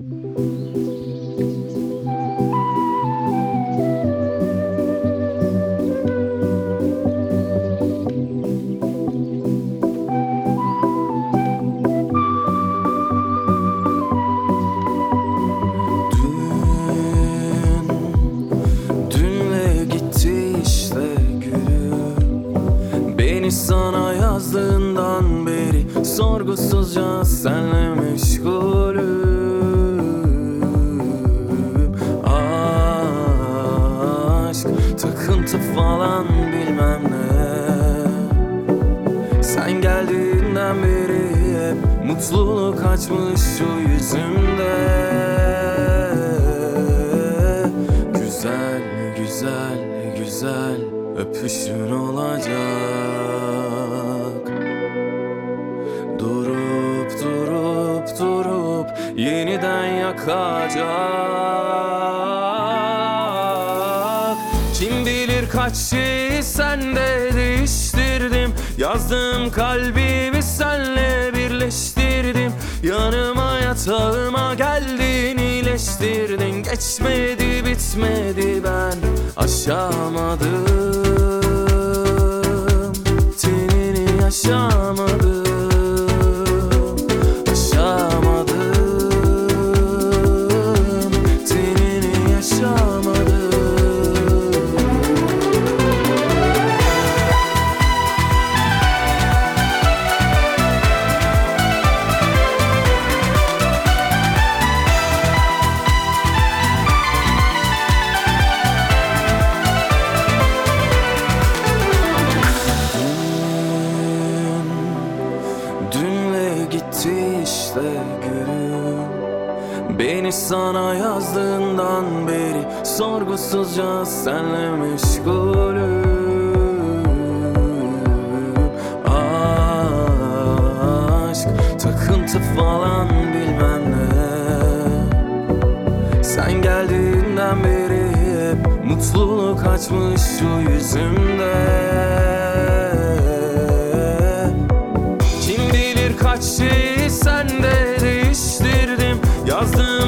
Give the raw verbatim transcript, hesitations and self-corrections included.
Sana yazdığından beri sorgusuzca senle meşgulüm. Aşk, takıntı falan bilmem ne. Sen geldiğinden beri hep mutluluk açmış şu yüzümde. Güzel, güzel, güzel öpüşün olacak. Durup durup durup yeniden yakacak. Kim bilir kaç şeyi sende değiştirdim. Yazdığım kalbimi senle birleştirdim. Yanıma yatağıma geldin, iyileştirdin. Geçmedi bitmedi ben aşamadım. Tenini yaşamadım. Gitti işte günüm. Beni sana yazdığından beri sorgusuzca senle meşgulüm. Aşk, takıntı falan bilmem ne. Sen geldiğinden beri hep mutluluk açmış şu yüzümde. Kaç şeyi sende değiştirdim. Yazdığım